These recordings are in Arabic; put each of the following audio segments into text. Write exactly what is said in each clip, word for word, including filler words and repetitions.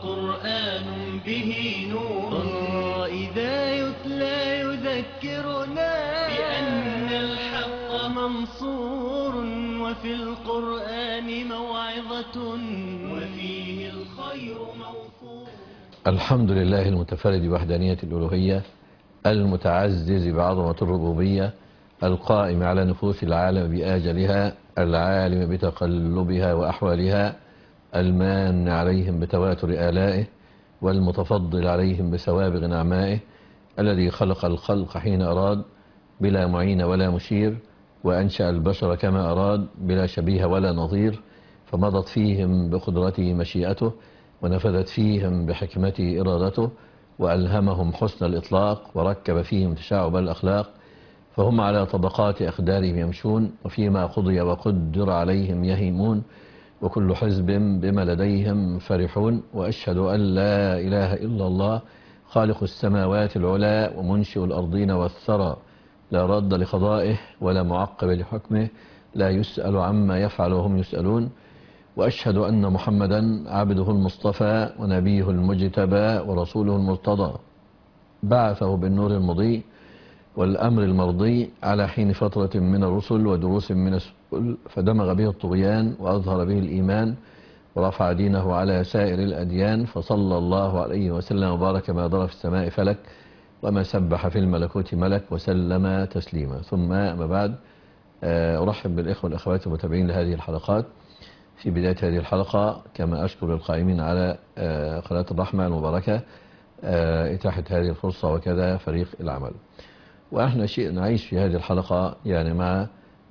قرآن به نور إذا يتلى يذكرنا بأن الحق منصور وفي القرآن موعظة وفيه الخير موفور. الحمد لله المتفرد بوحدانية الألوهية، المتعزز بعظمة الربوبية، القائم على نفوس العالم بآجلها، العالم بتقلبها وأحوالها، المان عليهم بتواتر آلائه، والمتفضل عليهم بسوابغ نعمائه، الذي خلق الخلق حين أراد بلا معين ولا مشير، وأنشأ البشر كما أراد بلا شبيه ولا نظير، فمضت فيهم بقدرته مشيئته، ونفذت فيهم بحكمته إرادته، وألهمهم حسن الإطلاق، وركب فيهم تشعب الأخلاق، فهم على طبقات أقدارهم يمشون، وفيما قضي وقدر عليهم يهيمون، وكل حزب بما لديهم فرحون. وأشهد أن لا إله إلا الله خالق السماوات العلى ومنشئ الأرضين والثرى، لا رد لقضائه ولا معقب لحكمه، لا يسأل عما يفعل وهم يسألون. وأشهد أن محمدا عبده المصطفى ونبيه المجتبى ورسوله المرتضى، بعثه بالنور المضيء والأمر المرضي على حين فترة من الرسل ودروس من السبل، فدمغ به الطغيان وأظهر به الإيمان ورفع دينه على سائر الأديان، فصلى الله عليه وسلم وبارك ما ضرب في السماء فلك وما سبح في الملكوت ملك وسلم تسليما. ثم ما بعد، أرحب بالإخوة والأخوات المتابعين لهذه الحلقات. في بداية هذه الحلقة كما أشكر القائمين على قناة الرحمة المباركة إتاحة هذه الفرصة وكذا فريق العمل. وإحنا شيء نعيش في هذه الحلقة يعني مع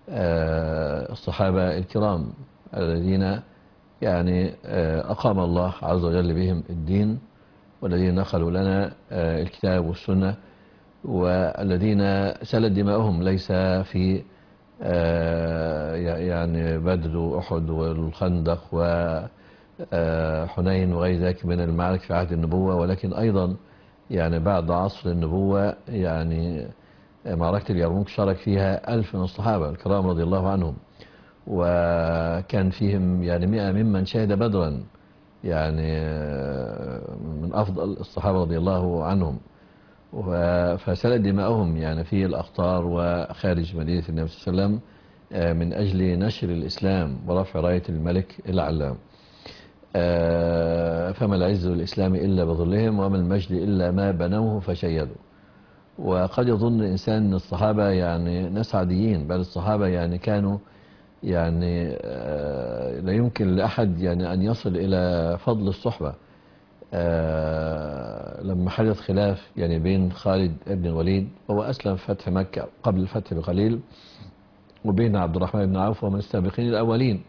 الصحابة الكرام الذين يعني أقام الله عز وجل بهم الدين، والذين نقلوا لنا الكتاب والسنة، والذين سالت دماؤهم ليس في يعني بدر وأحد والخندق وحنين وغير ذلك من المعارك في عهد النبوة، ولكن أيضا يعني بعد عصر النبوة يعني معركة اليرموك شارك فيها ألف من الصحابة الكرام رضي الله عنهم، وكان فيهم يعني مئة ممن شهد بدرا، يعني من أفضل الصحابة رضي الله عنهم، فسالت دماؤهم يعني في الأقطار وخارج مدينة النبي صلى الله عليه وسلم من أجل نشر الإسلام ورفع راية الملك العلام. فما العز للإسلام إلا بظلهم، وما المجد إلا ما بنوه فشيدوا. وقد يظن الإنسان أن الصحابة يعني ناس عاديين، بل الصحابة يعني كانوا يعني لا يمكن لأحد يعني أن يصل إلى فضل الصحبة. لما حدث خلاف يعني بين خالد بن الوليد وهو أسلم في فتح مكة قبل الفتح بقليل، وبين عبد الرحمن بن عوف ومن السابقين الأولين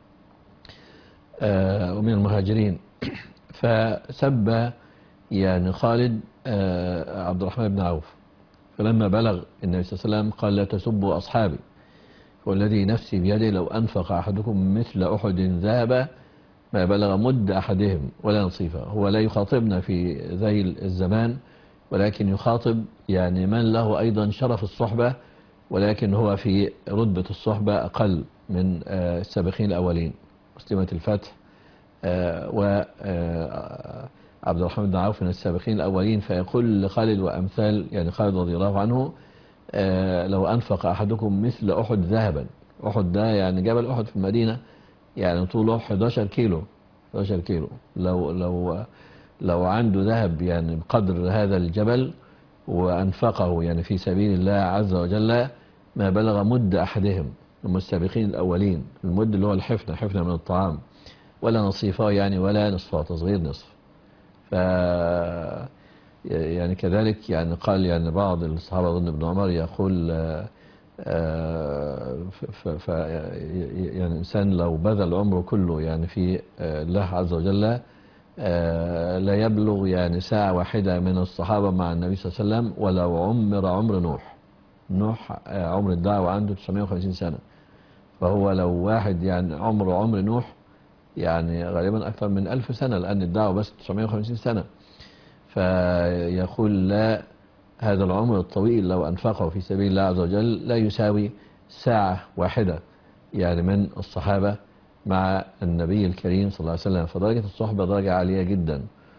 ومن المهاجرين، فسب يعني خالد عبد الرحمن بن عوف، فلما بلغ النبي صلى الله عليه وسلم قال: لا تسبوا أصحابي، والذي نفسي بيده لو أنفق أحدكم مثل أحد ذهب ما بلغ مد أحدهم ولا نصيفه. هو لا يخاطبنا في ذيل الزمان، ولكن يخاطب يعني من له أيضا شرف الصحبة، ولكن هو في رتبة الصحبة أقل من السابقين الأولين مسلمة الفتح وعبد الرحمن بن عوف من السابقين الأولين. فيقول لخالد وأمثال يعني خالد رضي الله عنه: لو أنفق أحدكم مثل أحد ذهبا. أحد ده يعني جبل أحد في المدينة، يعني طوله أحد عشر كيلو أحد عشر كيلو. لو لو لو عنده ذهب يعني بقدر هذا الجبل وأنفقه يعني في سبيل الله عز وجل ما بلغ مد أحدهم، هم السابقين الأولين. المد اللي هو الحفنة، حفنة من الطعام، ولا نصيفه يعني ولا نصفه، تصغير نصف. ف يعني كذلك يعني قال يعني بعض الصحابة أظن ابن عمر يقول ف ف يعني الإنسان لو بذل عمره كله يعني في الله عز وجل لا يبلغ يعني ساعة واحدة من الصحابة مع النبي صلى الله عليه وسلم، ولو عمر عمر نوح. نوح عمر الدعوة عنده تسعمائة وخمسين سنة، فهو لو واحد يعني عمر عمر نوح يعني غالبا أكثر من ألف سنة، لأن الدعوة بس تسعمائة وخمسين سنة. فيقول: لا، هذا العمر الطويل لو أنفقه في سبيل الله عز وجل لا يساوي ساعة واحدة يعني من الصحابة مع النبي الكريم صلى الله عليه وسلم، فدرجة الصحبة درجة عالية جدا.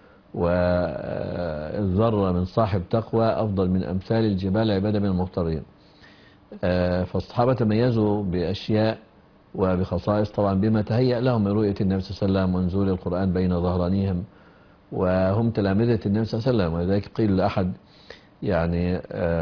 والذرة من صاحب تقوى أفضل من أمثال الجبال عبادة من المغترين. فالصحابة تميزوا بأشياء وبخصائص طبعا بما تهيأ لهم من رؤية النبي صلى الله عليه وسلم ونزول القرآن بين ظهرانيهم، وهم تلامذة النبي صلى الله عليه وسلم. ولذلك قيل لأحد يعني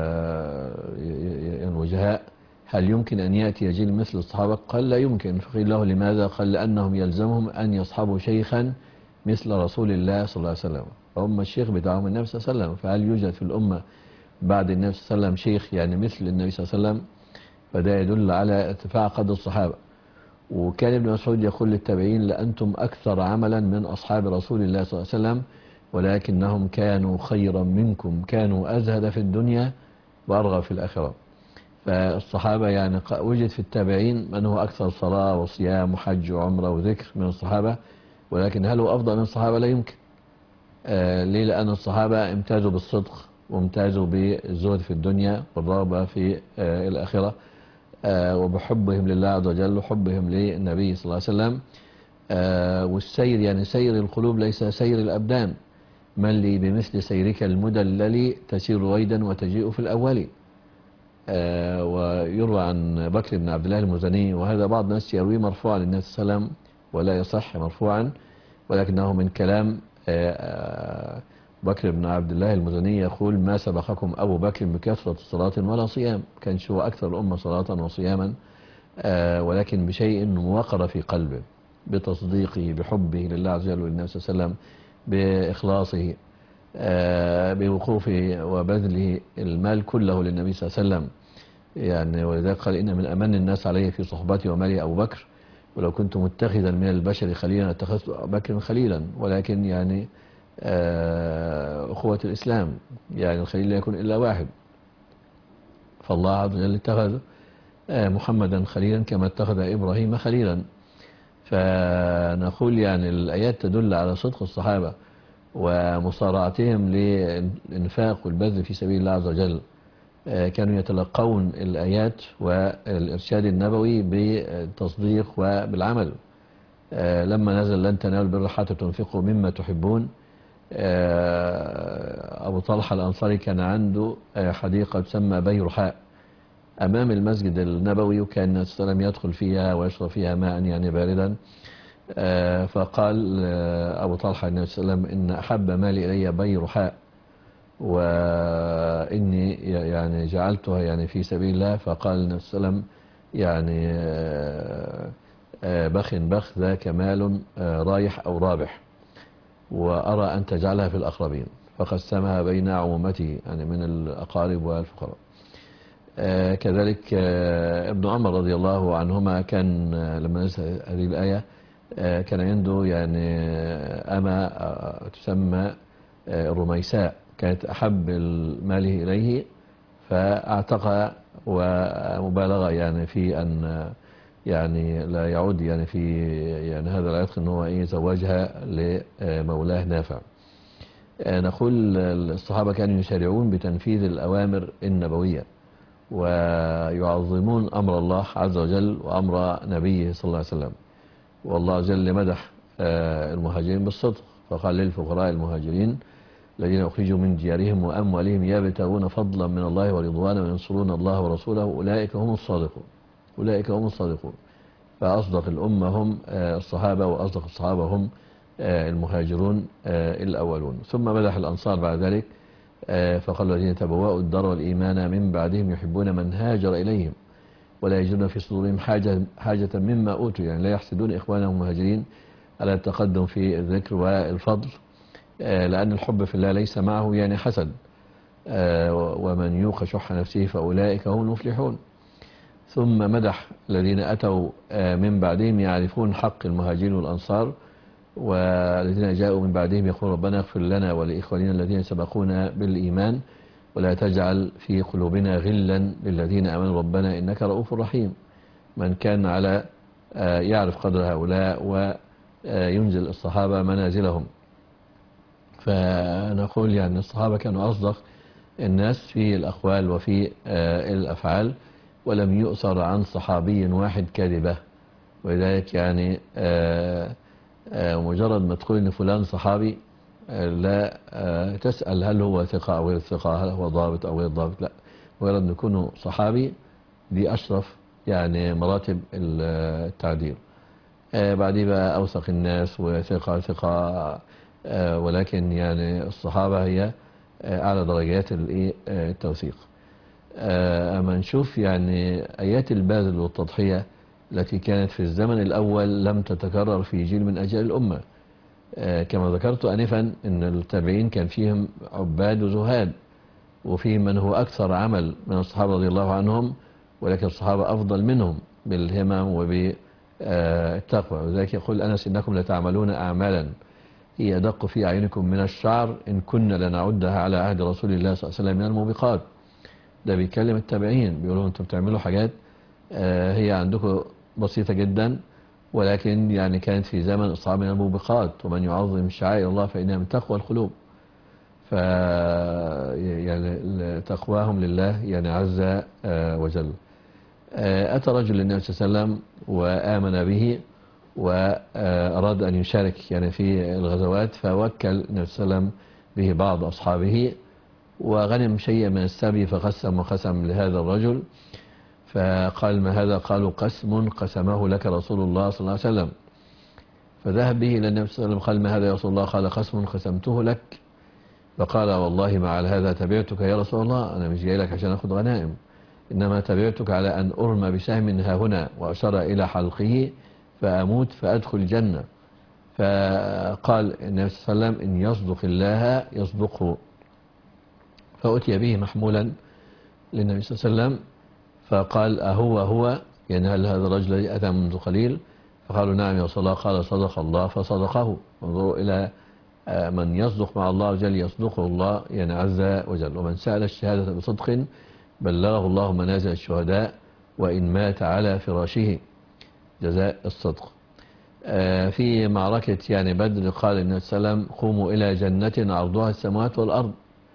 الوجهاء: هل يمكن أن يأتي جيل مثل الصحابة؟ قال: لا يمكن. فقيل له: لماذا؟ قال: لأنهم يلزمهم أن يصحبوا شيخا مثل رسول الله صلى الله عليه وسلم، فهم الشيخ بتاعهم النبي صلى الله عليه وسلم. فهل يوجد في الأمة بعد النبي صلى الله عليه وسلم شيخ يعني مثل النبي صلى الله عليه وسلم؟ فده يدل على ارتفاع قدر الصحابة. وكان ابن مسعود يقول للتابعين: لأنتم أكثر عملا من أصحاب رسول الله صلى الله عليه وسلم، ولكنهم كانوا خيرا منكم، كانوا أزهد في الدنيا وأرغب في الآخرة. فالصحابة يعني وجد في التابعين من هو أكثر صلاة وصيام وحج وعمرة وذكر من الصحابة، ولكن هل هو أفضل من الصحابة؟ لا يمكن. آه ليه؟ لأن الصحابة امتازوا بالصدق وامتازوا بالزهد في الدنيا والرغبة في آه الآخرة، آه وبحبهم لله عز وجل وحبهم للنبي صلى الله عليه وسلم. آه والسير يعني سير القلوب ليس سير الأبدان. من لي بمثل سيرك المدلل تسير رويدا وتجيء في الأول. آه ويروى عن بكر بن عبد الله المزني، وهذا بعض الناس يرويه مرفوعا للنبي صلى الله عليه وسلم ولا يصح مرفوعا، ولكنه من كلام آه بكر بن عبد الله المزني يقول: ما سبقكم أبو بكر بكثرة صلاة ولا صيام، كانش هو أكثر الأمة صلاة وصياما، آه ولكن بشيء وقر في قلبه، بتصديقه بحبه لله عز وجل وللنبي صلى الله عليه وسلم، بإخلاصه، آه بوقوفه وبذله المال كله للنبي صلى الله عليه وسلم. يعني ولذلك قال: إن من أمن الناس علي في صحبتي ومالي أبو بكر، ولو كنت متخذا من البشر خليلا اتخذت أبو بكر خليلا. ولكن يعني آه أخوة الإسلام يعني الخليل لا يكون إلا واحد، فالله عز وجل اتخذ آه محمدا خليلا كما اتخذ إبراهيم خليلا. فنقول يعني الآيات تدل على صدق الصحابة ومصارعتهم للإنفاق والبذل في سبيل الله عز وجل. كانوا يتلقون الآيات والإرشاد النبوي بالتصديق وبالعمل. لما نزل: لن تنالوا البر حتى تنفقوا مما تحبون، أبو طلحة الأنصاري كان عنده حديقة تسمى بيرحاء أمام المسجد النبوي، وكان النبي صلى الله عليه وسلم يدخل فيها ويشرب فيها ماء يعني باردا. فقال أبو طلحة النبي صلى الله عليه وسلم: إن أحب مالي إلي بيرحاء، وإني يعني جعلتها يعني في سبيل الله. فقال النبي صلى الله عليه وسلم: يعني بخ بخ ذاك مال رايح أو رابح، وأرى أن تجعلها في الأقربين. فقسمها بين عمومته يعني من الأقارب والفقراء. كذلك ابن عمر رضي الله عنهما كان لما نزل هذه الآية كان عنده يعني أما تسمى الرميساء، كانت أحب ماله إليه فاعتقها، ومبالغة يعني في أن يعني لا يعود يعني في يعني هذا العتق أنه هو إيه زوجها لمولاه نافع. نقول الصحابة كانوا يسارعون بتنفيذ الأوامر النبوية ويعظمون أمر الله عز وجل وأمر نبيه صلى الله عليه وسلم. والله عز وجل مدح المهاجرين بالصدق، فقال: للفقراء المهاجرين الذين أخرجوا من ديارهم وأموالهم يبتغون فضلا من الله ورضوانا وينصرون الله ورسوله أولئك هم الصادقون، أولئك هم الصادقون. فأصدق الأمة هم الصحابة، وأصدق الصحابة هم المهاجرون الأولون. ثم مدح الأنصار بعد ذلك فقال: الذين تبوأوا الدار والإيمان من بعدهم يحبون من هاجر إليهم ولا يجدون في صدورهم حاجة, حاجة مما أوتوا، يعني لا يحسدون إخوانهم المهاجرين على التقدم في الذكر والفضل، لأن الحب في الله ليس معه يعني حسد. ومن يوق شح نفسه فأولئك هم المفلحون. ثم مدح الذين أتوا من بعدهم يعرفون حق المهاجرين والأنصار، والذين جاءوا من بعدهم يقول: ربنا اغفر لنا ولإخواننا الذين سبقونا بالإيمان ولا تجعل في قلوبنا غلا للذين آمنوا ربنا إنك رؤوف رحيم. من كان على يعرف قدر هؤلاء وينزل الصحابة منازلهم. فنقول يعني الصحابة كانوا أصدق الناس في الأقوال وفي الأفعال، ولم يؤثر عن صحابي واحد كذبة. ولذلك يعني آه، آه، مجرد ما تقول إن فلان صحابي آه، لا آه، تسأل هل هو ثقة أو غير ثقة، هل هو ضابط أو غير ضابط، لا، مجرد أن يكون صحابي دي أشرف يعني مراتب التعديل. آه، بعديه بقى أوثق الناس وثقة ثقة، آه، ولكن يعني الصحابة هي آه، أعلى درجات الإيه؟ آه، التوثيق. آه، أما نشوف يعني آيات البذل والتضحية التي كانت في الزمن الأول لم تتكرر في جيل من أجيال الأمة. آه، كما ذكرت آنفا أن التابعين كان فيهم عباد وزهاد، وفيهم من هو أكثر عمل من الصحابة رضي الله عنهم، ولكن الصحابة أفضل منهم بالهمم وبالتقوى. وذلك يقول أنس إنكم لتعملون أعمالا هي أدق في أعينكم من الشعر إن كنا لنعدها على عهد رسول الله صلى الله عليه وسلم من الموبقات. ده بيكلم التابعين، بيقولوا أنتم بتعملوا حاجات آه، هي عندكم بسيطة جدا، ولكن يعني كانت في زمن الصحابة من الموبقات، ومن يعظم شعائر الله فإنها من تقوى القلوب. ف يعني تقواهم لله يعني عز آه، وجل. آه، أتى رجل للنبي صلى الله عليه وسلم وآمن به وأراد أن يشارك يعني في الغزوات، فوكل النبي صلى الله عليه وسلم به بعض أصحابه، وغنم شيئا من السبي فقسم وقسم لهذا الرجل. فقال ما هذا؟ قالوا قسم قسمه لك رسول الله صلى الله عليه وسلم. فذهب به إلى النبي صلى الله عليه وسلم، قال ما هذا يا رسول الله؟ قال قسم قسمته لك. فقال والله ما على هذا تبعتك يا رسول الله، أنا مش جاي لك عشان أخذ غنائم، إنما تبعتك على أن أرمى بسهم ها هنا، وأشار إلى حلقه فأموت فأدخل الجنة. فقال النبي صلى الله عليه وسلم إن يصدق الله يصدقه. فأتي به محمولا للنبي صلى الله عليه وسلم، فقال أهو هو؟ يعني هل هذا الرجل الذي أتى منذ قليل؟ فقالوا نعم يا رسول الله. قال صدق الله فصدقه. انظروا إلى من يصدق مع الله جل يصدقه الله يعني عز وجل. ومن سأل الشهادة بصدق بلغه الله منازل الشهداء وإن مات على فراشه، جزاء الصدق. في معركة يعني بدر قال النبي صلى الله عليه وسلم قوموا إلى جنة عرضها السماوات والأرض.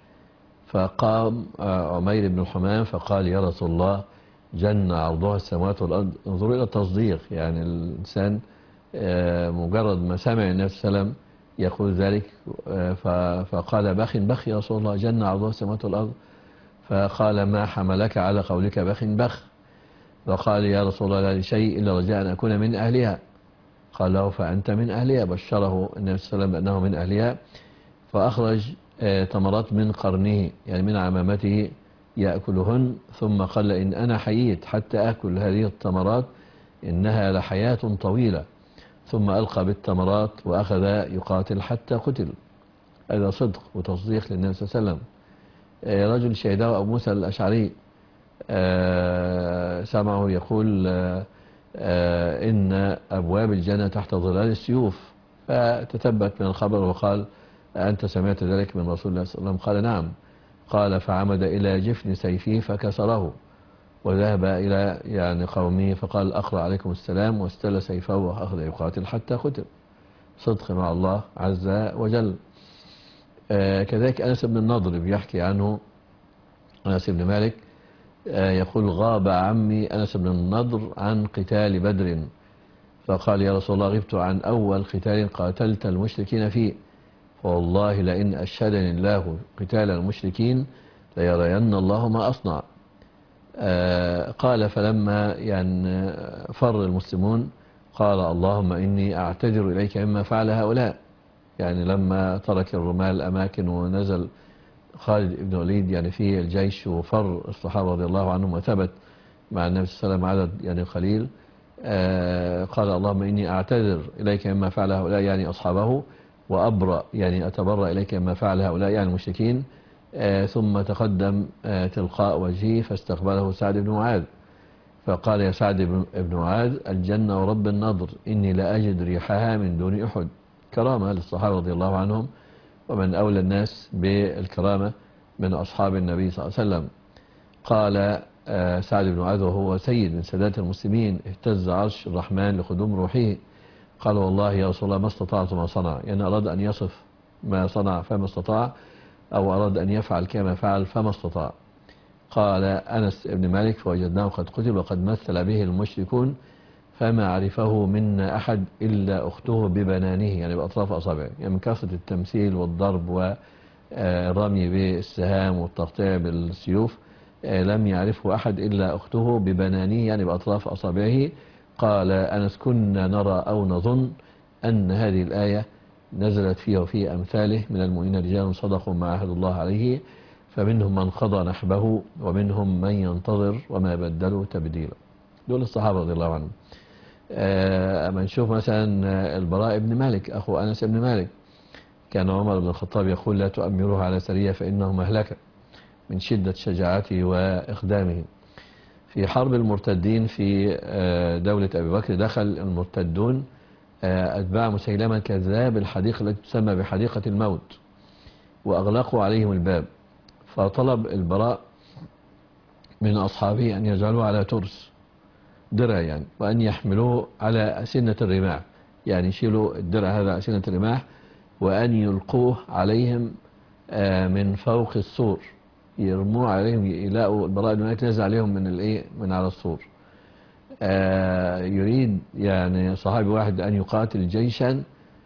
فقام عمير بن الحمام فقال يا رسول الله جنة عرضها السماوات والأرض. انظروا إلى التصديق، يعني الإنسان مجرد ما سمع النبي صلى الله عليه وسلم يقول ذلك فقال بخ بخ يا رسول الله جنة عرضها السماوات والأرض. فقال ما حملك على قولك بخ بخ؟ فقال يا رسول الله لا لشيء إلا رجاء أن أكون من أهلها. قال له فأنت من أهلها. بشره النبي صلى الله عليه وسلم بأنه من أهلها. فأخرج تمرات من قرنه يعني من عمامته يأكلهن، ثم قال إن أنا حييت حتى أكل هذه التمرات إنها لحياة طويلة. ثم ألقى بالتمرات وأخذ يقاتل حتى قتل. هذا صدق وتصديق للنبي صلى الله عليه وسلم. رجل شهده أبو موسى الأشعري سمعه يقول إن أبواب الجنة تحت ظلال السيوف، فتثبت من الخبر وقال أنت سمعت ذلك من رسول الله صلى الله عليه وسلم؟ قال نعم. قال فعمد إلى جفن سيفه فكسره، وذهب إلى يعني قومه فقال أقرأ عليكم السلام، واستل سيفه وأخذ يقاتل حتى قتل. صدق مع الله عز وجل. آه كذلك أنس بن النضر بيحكي عنه أنس بن مالك آه يقول غاب عمي أنس بن النضر عن قتال بدر، فقال يا رسول الله غبت عن أول قتال قاتلت المشركين فيه، فوالله لئن أشهدني الله قتال المشركين ليرين الله ما أصنع. آه قال فلما يعني فر المسلمون قال اللهم إني أعتذر إليك مما فعل هؤلاء. يعني لما ترك الرمال الأماكن ونزل خالد بن الوليد يعني في الجيش وفر الصحابة رضي الله عنهم وثبت مع النبي صلى الله عليه وسلم عدد يعني قليل، آه قال اللهم إني أعتذر إليك مما فعل هؤلاء يعني أصحابه، وأبرأ يعني أتبرأ إليك مما فعل هؤلاء يعني المشركين. آه ثم تقدم آه تلقاء وجهه فاستقبله سعد بن معاذ فقال يا سعد بن معاذ الجنة ورب النضر إني لأجد ريحها من دون أحد. كرامة للصحابة رضي الله عنهم، ومن أولى الناس بالكرامة من أصحاب النبي صلى الله عليه وسلم. قال آه سعد بن معاذ وهو سيد من سادات المسلمين اهتز عرش الرحمن لقدوم روحه، قال والله يا رسول الله ما استطعت ما صنع. يعني أراد أن يصف ما صنع فما استطاع، أو أراد أن يفعل كما فعل فما استطاع. قال أنس بن مالك فوجدناه قد قتل وقد مثل به المشركون فما عرفه منا أحد إلا أخته ببنانه، يعني بأطراف أصابعه، يعني من كثرة التمثيل والضرب والرمي بالسهام والتقطيع بالسيوف لم يعرفه أحد إلا أخته ببنانه، يعني بأطراف أصابعه. قال أنس: كنا نرى أو نظن أن هذه الآية نزلت فيه وفي أمثاله من المؤمنين رجال صدقوا ما عاهدوا الله عليه، فمنهم من قضى نحبه ومنهم من ينتظر وما بدلوا تبديلا. دول الصحابة رضي الله عنهم. أما نشوف مثلا البراء بن مالك أخو أنس بن مالك، كان عمر بن الخطاب يقول: لا تؤمروها على سرية فإنه مهلكة، من شدة شجاعته وإقدامه. في حرب المرتدين في دولة أبي بكر دخل المرتدون أتباع مسيلمة الكذاب الحديقة التي تسمى بحديقة الموت، وأغلقوا عليهم الباب، فطلب البراء من أصحابه أن يجعلوه على ترس درع يعني، وأن يحملوه على أسنة الرماح، يعني يشيلوا الدرع هذا أسنة الرماح وأن يلقوه عليهم من فوق السور، يرموه عليهم، يلاقوا البراء بن مالك نزل عليهم من الايه من على السور. يريد يعني صحابي واحد أن يقاتل جيشا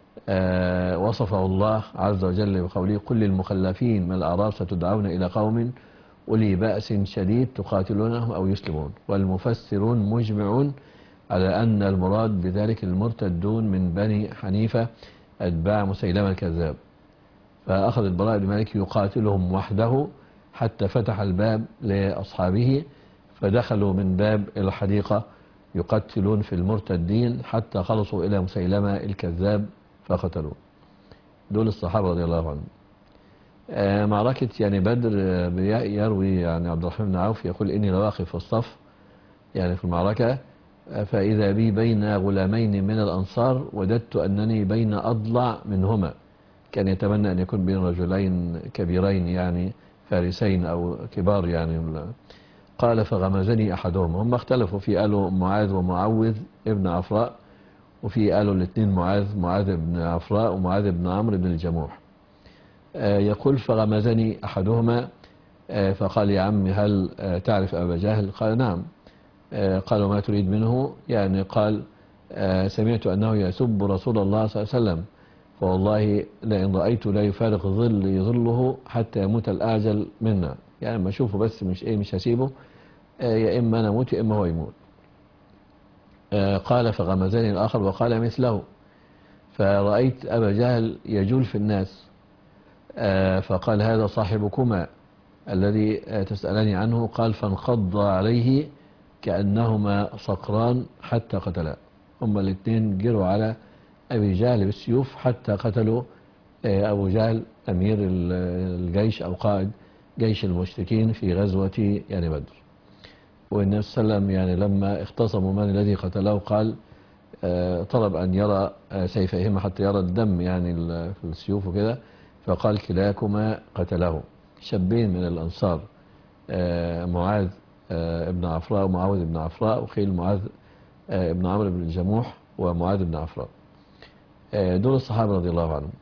وصفه الله عز وجل بقوله: قل للمخلفين من الأعراب ستدعون إلى قوم أولي بأس شديد تقاتلونهم أو يسلمون. والمفسرون مجمعون على أن المراد بذلك المرتدون من بني حنيفة أتباع مسيلمة الكذاب. فأخذ البراء بن مالك يقاتلهم وحده حتى فتح الباب لأصحابه، فدخلوا من باب الحديقة يقتلون في المرتدين حتى خلصوا إلى مسيلمة الكذاب فقتلوه. دول الصحابة رضي الله عنهم. آه معركة يعني بدر، يروي يعني عبد الرحمن بن عوف يقول: إني لواقف في الصف يعني في المعركة، فإذا بي بين غلامين من الأنصار وددت أنني بين أضلع منهما. كان يتمنى أن يكون بين رجلين كبيرين يعني فارسين أو كبار يعني. قال: فغمزني أحدهم. هم اختلفوا، في قالوا معاذ ومعوذ ابن عفراء، وفي قالوا الاثنين معاذ معاذ بن عفراء ومعاذ بن عمرو بن الجموح. آه يقول: فغمزني أحدهما آه فقال: يا عم هل آه تعرف أبا جهل؟ قال: نعم. آه قالوا: ما تريد منه؟ يعني قال: آه سمعت أنه يسب رسول الله صلى الله عليه وسلم، فوالله لئن رأيت لا يفارق ظل ظله حتى يموت الأعجل منا، يعني ما أشوفه بس مش إيه مش هسيبه، آه يا إما أنا أموت يا إما هو يموت. آه قال: فغمزني الآخر وقال مثله، فرأيت أبا جهل يجول في الناس، آه فقال: هذا صاحبكما الذي آه تسألني عنه. قال: فانخض عليه كأنهما صقران حتى قتلا. هما الاثنين جروا على أبي جهل بالسيوف حتى قتلوا أبو جهل أمير الجيش أو قائد جيش المشركين في غزوة يعني بدر. والنبي صلى الله عليه وسلم يعني لما اختصموا من الذي قتله قال طلب أن يرى سيفيهما حتى يرى الدم يعني في السيوف وكده، فقال: كلاكما قتله. شابين من الأنصار، معاذ ابن عفراء ومعاوذ ابن عفراء، وخيل معاذ ابن عمرو بن الجموح ومعاذ بن عفراء. دول الصحابة رضي الله عنهم.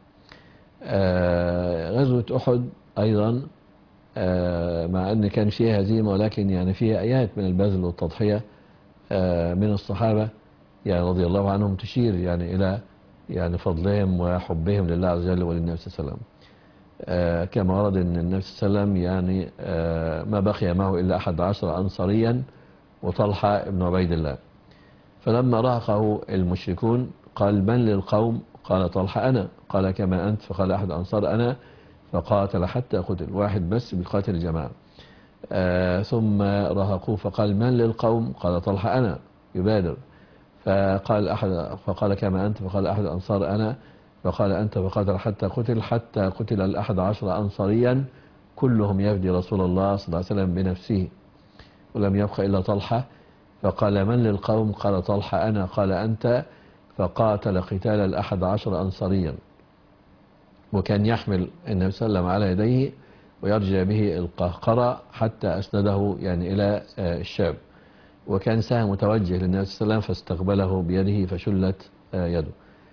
غزوة أحد أيضا مع أن كان فيها هزيمة، ولكن يعني فيها آيات من البذل والتضحية من الصحابة يعني رضي الله عنهم تشير يعني إلى يعني فضلهم وحبهم لله عز وجل وللنبي صلى الله عليه وسلم. كما ورد أن النبي صلى الله عليه وسلم يعني ما بقي معه إلا أحد عشر أنصاريا وطلحة بن عبيد الله. فلما رهقه المشركون قال: من للقوم؟ قال: طلحة أنا. قال: كما أنت؟ فقال أحد الأنصار: أنا. فقاتل حتى قتل، واحد بس بيقاتل الجماعة. آه ثم رهقوه فقال: من للقوم؟ قال: طلحة أنا، يبادر. فقال أحد فقال: كما أنت؟ فقال أحد الأنصار: أنا. فقال: أنت. فقاتل حتى قتل، حتى قتل الأحد عشر أنصاريا كلهم يفدي رسول الله صلى الله عليه وسلم بنفسه، ولم يبق إلا طلحة. فقال: من للقوم؟ قال: طلحة أنا. قال: أنت. فقاتل قتال الأحد عشر أنصاريا، وكان يحمل النبي صلى الله عليه وسلم على يديه ويرجع به القهقرة حتى أسنده يعني إلى الشعب، وكان سهم متوجه للنبي صلى الله عليه وسلم فاستقبله بيده فشلت يده.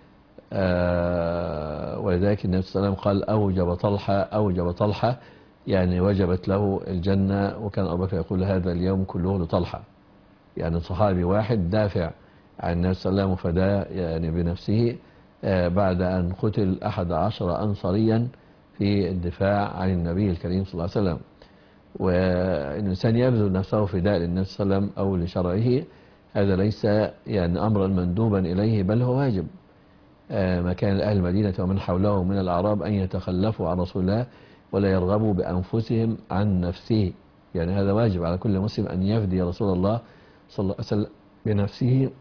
ولذلك النبي صلى الله عليه وسلم قال: أوجب طلحة أوجب طلحة، يعني وجبت له الجنة. وكان أبو بكر يقول: هذا اليوم كله لطلحة، يعني صحابي واحد دافع عن النبي صلى الله عليه وسلم وفداه يعني بنفسه بعد أن قتل أحد عشر أنصاريا في الدفاع عن النبي الكريم صلى الله عليه وسلم. والإنسان يبذل نفسه فداء للنبي صلى الله عليه وسلم أو لشرعه، هذا ليس يعني أمرا مندوبا إليه، بل هو واجب. ما كان أهل المدينة ومن حوله من الأعراب أن يتخلفوا عن رسول الله ولا يرغبوا بأنفسهم عن نفسه، يعني هذا واجب على كل مسلم أن يفدي رسول الله صلى الله عليه وسلم بنفسه.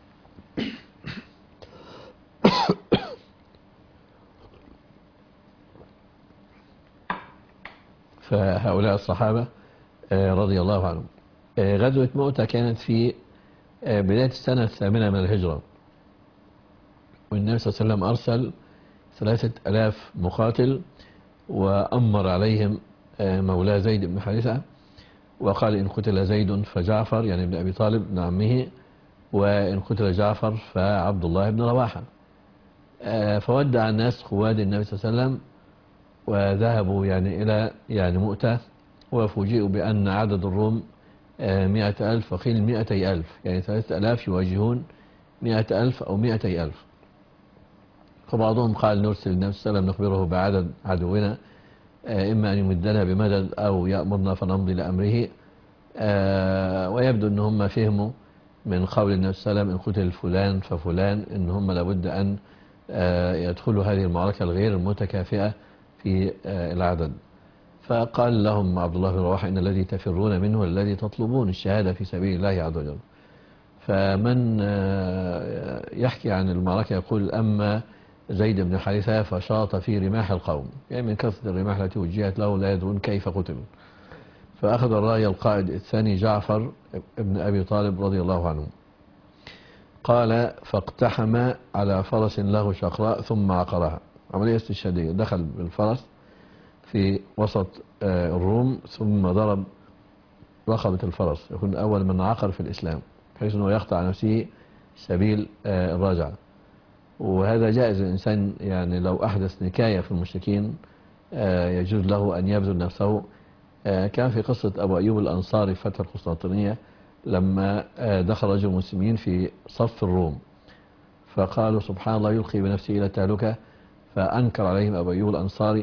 فهؤلاء الصحابة رضي الله عنهم. غزوة مؤتة كانت في بداية السنة الثامنة من الهجرة، والنبي صلى الله عليه وسلم أرسل ثلاثة ألاف مقاتل وأمر عليهم مولاه زيد بن حارثة، وقال إن قتل زيد فجعفر يعني ابن أبي طالب ابن عمه، وإن قتل جعفر فعبد الله بن رواحة. فودع الناس خواد النبي صلى الله عليه وسلم وذهبوا يعني إلى يعني مؤتة، وفوجئوا بأن عدد الروم مئة ألف وقيل مئتي ألف، يعني ثلاثة ألاف يواجهون مئة ألف أو مئتي ألف. فبعضهم قال نرسل النبي صلى الله عليه وسلم نخبره بعدد عدونا، إما أن يمدنا بمدد أو يأمرنا فنمضي لأمره. ويبدو أن هم فهموا من قول النبي صلى الله عليه وسلم إن قتل فلان ففلان إن هم لابد أن يدخلوا هذه المعركة الغير المتكافئة في العدد. فقال لهم عبد الله بن رواحة إن الذي تفرون منه الذي تطلبون الشهادة في سبيل الله عز وجل. فمن يحكي عن المعركة يقول أما زيد بن حارثة فشاط في رماح القوم، يعني من كثرة الرماح التي وجهت له لا يدرون كيف قتل. فأخذ الراية القائد الثاني جعفر ابن أبي طالب رضي الله عنه، قال فاقتحم على فرس له شقراء ثم عقرها، عملية استشهادية، دخل بالفرس في وسط الروم ثم ضرب رقبة الفرس، يكون أول من عقر في الإسلام، بحيث أنه يقطع نفسه سبيل الرجعة. وهذا جائز الإنسان، يعني لو أحدث نكاية في المشركين يجوز له أن يبذل نفسه. كان في قصة أبو أيوب الأنصاري في فتح القسطنطينية لما دخل رجل المسلمين في صف الروم، فقالوا سبحان الله يلقي بنفسه إلى التهلكة، فأنكر عليهم أبو أيوب الأنصاري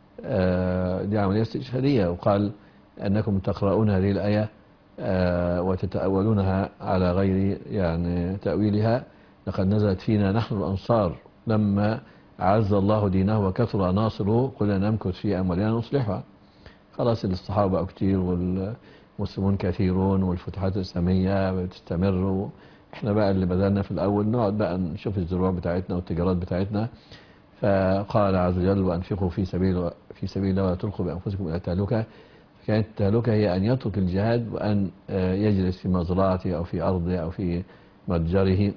دي عملية استشهادية، وقال أنكم تقرؤون هذه الآية وتتأولونها على غير يعني تأويلها، لقد نزلت فينا نحن الأنصار لما أعز الله دينه وكثر ناصره قلنا نمكث في أموالنا نصلحها. خلاص الصحابة بقوا كتير والمسلمون كثيرون والفتوحات الإسلامية بتستمر، احنا بقى اللي بدأنا في الأول نقعد بقى نشوف الزروع بتاعتنا والتجارات بتاعتنا. فقال عز وجل وأنفقوا في سبيل في سبيل الله ولا تلقوا بأنفسكم إلى التهلكة. كانت التهلكة هي أن يترك الجهاد وأن يجلس في مزرعته أو في أرضه أو في متجره.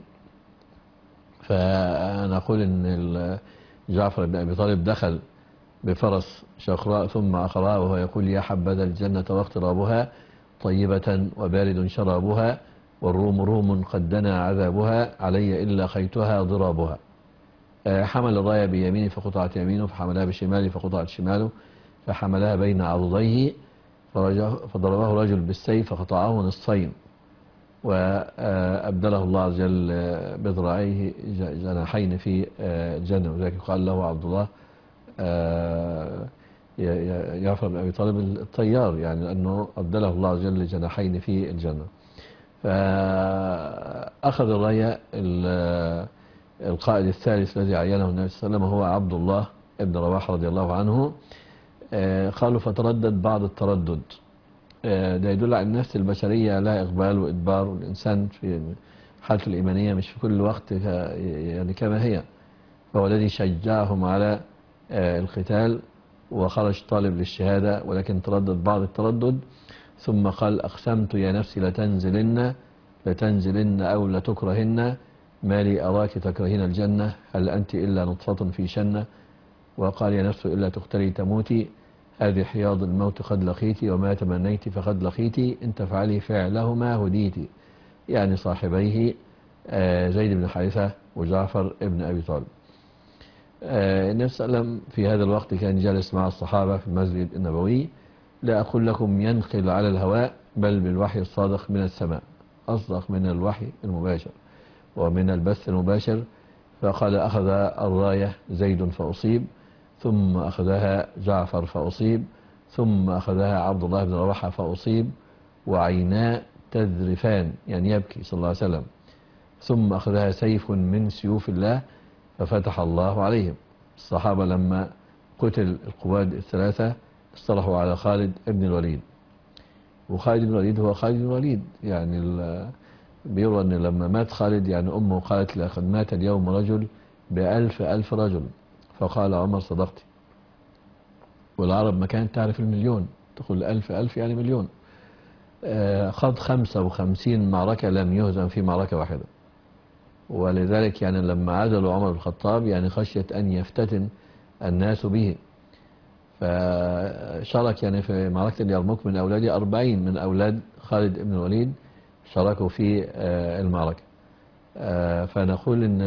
فأنا أقول أن جعفر بن أبي طالب دخل بفرس شقراء ثم عقرها وهو يقول يا حبذا الجنة واقترابها طيبة وبارد شرابها والروم روم قد دنا عذابها علي إلا خيتها ضرابها. حمل الراية بيمينه فقطعت يمينه، فحملها بشماله فقطعت شماله، فحملها بين عضديه فضربه رجل بالسيف فقطعه نصفين، وأبدله الله عز وجل بذراعيه جناحين في الجنة، وذلك قال له عبد الله جعفر بن أبي طالب الطيار، يعني أنه أبدله الله عز وجل جناحين في الجنة. فأخذ الراية القائد الثالث الذي عينه النبي صلى الله عليه وسلم هو عبد الله بن رواحة رضي الله عنه. قالوا فتردد بعض التردد، ده يدل على النفس البشرية لا إقبال وإدبار، والإنسان في حالته الإيمانية مش في كل وقت يعني كما هي، فهو الذي شجعهم على القتال وخرج طالب للشهادة، ولكن تردد بعض التردد. ثم قال أقسمت يا نفسي لتنزلن لتنزلن أو لتكرهن ما لي أراك تكرهين الجنة هل أنت إلا نطفة في شنة. وقال يا نفس إلا تختلي تموتي هذه حياض الموت قد لقيتي وما تمنيت فقد لقيتي إن تفعلي فعلهما هديتي، يعني صاحبيه زيد بن حارثة وجعفر ابن أبي طالب. النبي صلى الله عليه وسلم في هذا الوقت كان جالس مع الصحابة في المسجد النبوي، لا أقول لكم ينقل على الهواء بل بالوحي الصادق من السماء، أصدق من الوحي المباشر. ومن البث المباشر، فقال أخذ الراية زيد فأصيب، ثم أخذها جعفر فأصيب، ثم أخذها عبد الله بن رواحة فأصيب، وعيناه تذرفان يعني يبكي صلى الله عليه وسلم، ثم أخذها سيف من سيوف الله ففتح الله عليهم. الصحابة لما قتل القواد الثلاثة اصطلحوا على خالد بن الوليد، وخالد بن الوليد هو خالد بن الوليد، يعني بيروى أن لما مات خالد يعني أمه قالت لقد مات اليوم رجل بألف ألف رجل، فقال عمر صدقتي. والعرب ما كانت تعرف المليون، تقول ألف ألف يعني مليون. آه خاض خمسة وخمسين معركة لم يهزم في معركة واحدة، ولذلك يعني لما عزلوا عمر بن الخطاب يعني خشية أن يفتتن الناس به، فشارك يعني في معركة اليرموك من أولاده أربعين من أولاد خالد بن الوليد شاركوا في آه المعركة. آه فنقول أن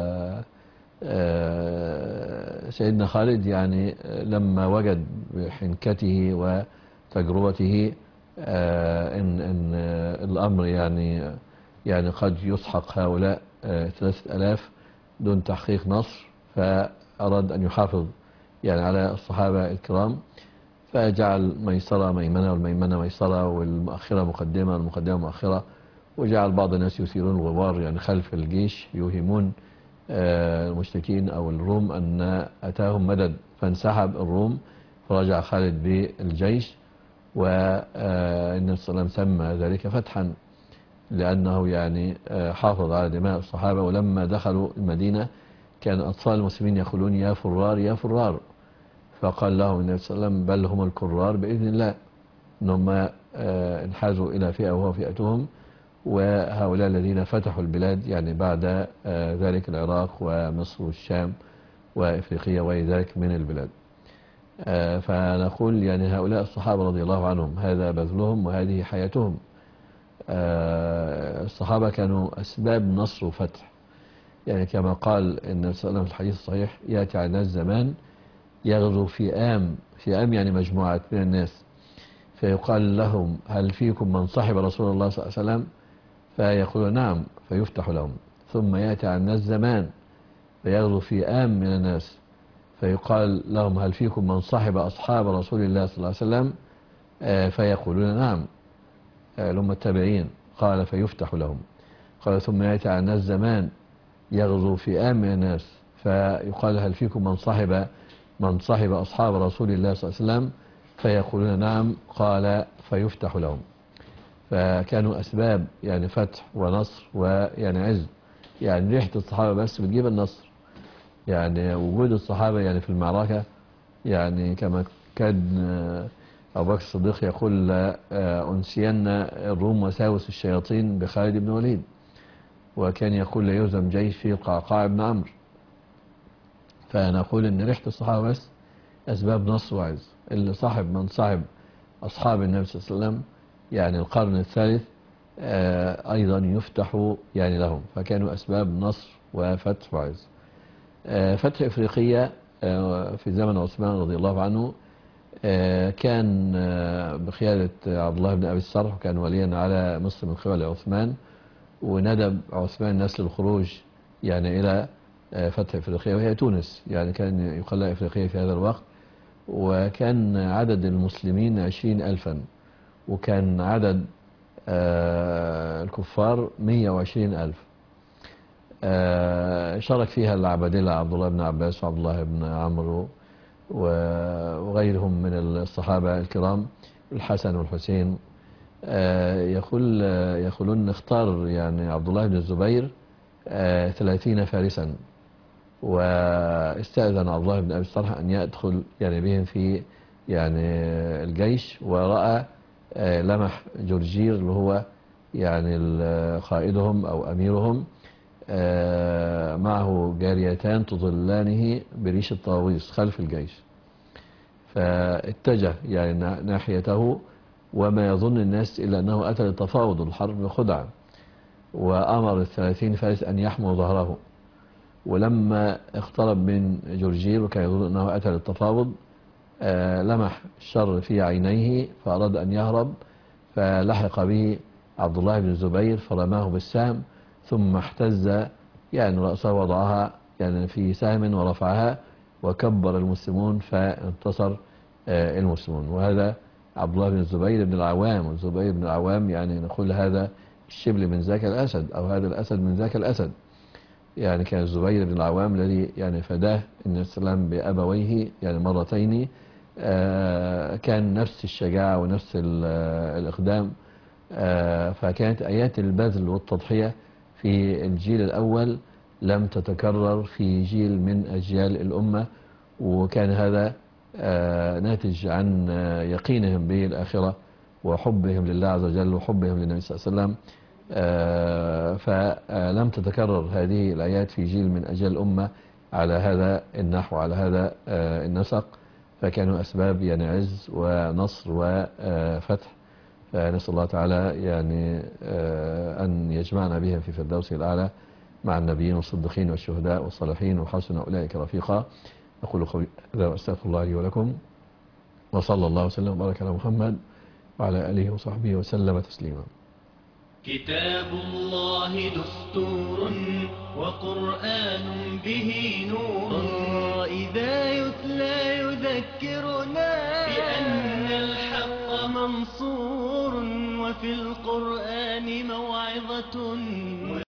آه سيدنا خالد يعني لما وجد بحنكته وتجربته آه إن, إن الأمر يعني يعني قد يسحق هؤلاء آه ثلاثة ألاف دون تحقيق نصر، فأراد أن يحافظ يعني على الصحابة الكرام، فجعل ميسرة ميمنة والميمنة ميسرة والمؤخرة مقدمة والمقدمة مؤخرة، وجعل بعض الناس يثيرون الغبار يعني خلف الجيش يوهمون المشركين أو الروم أن أتاهم مدد، فانسحب الروم فرجع خالد بالجيش، والنبي صلى الله عليه وسلم سمى ذلك فتحا لأنه يعني حافظ على دماء الصحابة. ولما دخلوا المدينة كان أطفال المسلمين يقولون يا فرار يا فرار، فقال لهم النبي صلى الله عليه وسلم بل هم الكرار بإذن الله، أنهم انحازوا إلى فئة وهو فئتهم، وهؤلاء الذين فتحوا البلاد يعني بعد ذلك العراق ومصر والشام وإفريقيا وغير ذلك من البلاد. فنقول يعني هؤلاء الصحابة رضي الله عنهم هذا بذلهم وهذه حياتهم. الصحابة كانوا أسباب نصر وفتح، يعني كما قال النبي صلى الله عليه وسلم في الحديث الصحيح يأتي على الناس زمان يغزو فئام، فئام يعني مجموعات من الناس، فيقال لهم هل فيكم من صحب رسول الله صلى الله عليه وسلم؟ فيقولون نعم فيفتح لهم. ثم يأتي على الناس زمان فيغزو فئام من الناس فيقال لهم هل فيكم من صحب أصحاب رسول الله صلى الله عليه وسلم؟ فيقولون نعم لهم التابعين، قال فيفتح لهم. قال ثم يأتي على الناس زمان يغزو فئام من الناس فيقال هل فيكم من صحب من صحب أصحاب رسول الله صلى الله عليه وسلم؟ فيقولون نعم، قال فيفتح لهم. فكانوا أسباب يعني فتح ونصر ويعني عز، يعني ريحة الصحابة بس بتجيب النصر، يعني وجود الصحابة يعني في المعركة، يعني كما كان أبو بكر الصديق يقول لا أنسين الروم وساوس الشياطين بخالد بن وليد، وكان يقول لا يهزم جيش في القعقاع بن عمرو. فنقول ان ريحة الصحابة بس أسباب نصر وعز. اللي صاحب من صاحب أصحاب النبي صلى الله عليه وسلم يعني القرن الثالث آه أيضا يفتح يعني لهم، فكانوا أسباب نصر وفتح وعز. آه فتح إفريقيا آه في زمن عثمان رضي الله عنه آه كان آه بقيادة عبد الله بن أبي السرح، وكان وليا على مصر من قبل عثمان، وندب عثمان الناس للخروج يعني إلى فتح إفريقيا وهي تونس، يعني كان يقال لها إفريقيا في هذا الوقت. وكان عدد المسلمين عشرين ألفا، وكان عدد الكفار مية وعشرين ألف. شارك فيها العبادلة عبد الله بن عباس وعبد الله بن عمرو وغيرهم من الصحابة الكرام، الحسن والحسين. يقول يقولون اختار يعني عبد الله بن الزبير ثلاثين فارسا، واستأذن عبد الله بن أبي الصرح أن يدخل يعني بهم في يعني الجيش، ورأى لمح جرجير اللي هو يعني قائدهم أو أميرهم معه جاريتان تظلانه بريش الطاويس خلف الجيش، فاتجه يعني ناحيته، وما يظن الناس إلا أنه أتى للتفاوض الحرب خدعة، وأمر الثلاثين فارس أن يحموا ظهره. ولما اقترب من جرجير وكان يظن أنه أتى للتفاوض آه لمح الشر في عينيه فأراد أن يهرب، فلحق به عبد الله بن الزبير فرماه بالسهم، ثم احتز يعني رأسه وضعها يعني في سهم ورفعها وكبر المسلمون فانتصر آه، المسلمون. وهذا عبد الله بن الزبير بن العوام، والزبير بن العوام يعني نقول هذا الشبل من ذاك الأسد، أو هذا الأسد من ذاك الأسد. يعني كان الزبير بن العوام الذي يعني فداه النبي صلى الله عليه وسلم بأبويه يعني مرتين، آه، كان نفس الشجاعة ونفس ال- آه، الإقدام. آه، فكانت آيات البذل والتضحية في الجيل الأول لم تتكرر في جيل من أجيال الأمة، وكان هذا آه، ناتج عن آه، يقينهم بالآخرة وحبهم لله عز وجل وحبهم للنبي صلى الله عليه وسلم. آه، فلم تتكرر هذه الآيات في جيل من أجيال الأمة على هذا النحو، على هذا آه، النسق، فكانوا أسباب يعني عز ونصر وفتح. فنسأل الله تعالى يعني آه، أن يجمعنا بهم في فردوسه الأعلى مع النبيين والصديقين والشهداء والصالحين وحسن أولئك رفيقا. أقول قولي هذا وأستغفر الله لي ولكم، وصلى الله وسلم وبارك على محمد وعلى آله وصحبه وسلم تسليما. كتاب الله دستور وقرآن به نور، إذا يتلى يذكرنا بأن الحق منصور، وفي القرآن موعظة